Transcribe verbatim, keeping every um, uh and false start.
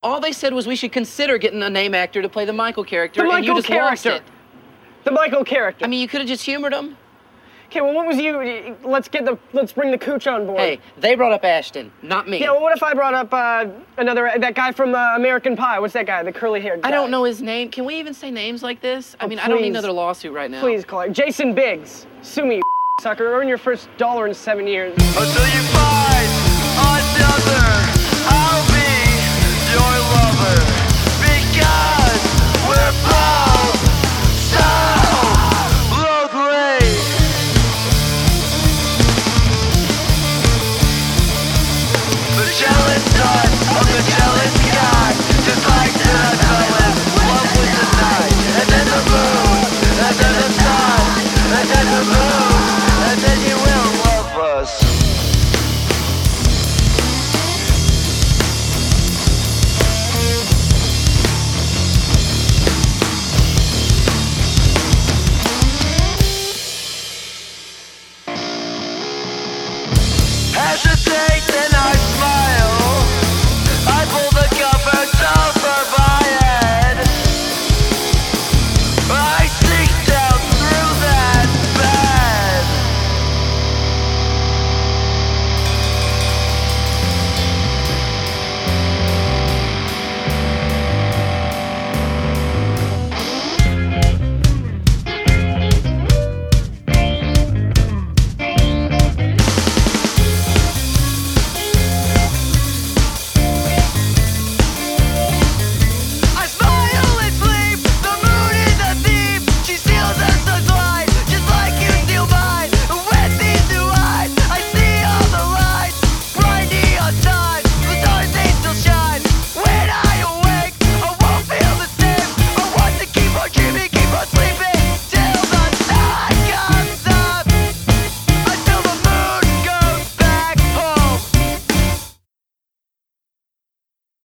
All they said was we should consider getting a name actor to play the Michael character, The and you Michael just lost character. it. The Michael character. I mean, you could have just humored him. Okay, well, what was you? Let's get the. Let's bring the cooch on board. Hey, they brought up Ashton, not me. Yeah, well, what if I brought up uh, another that guy from uh, American Pie? What's that guy? The curly-haired guy. I don't know his name. Can we even say names like this? I Oh, mean, I don't need please. another lawsuit right now. Please, Clark. Jason Biggs. Sue me, you sucker. Earn your first dollar in seven years. Until you find another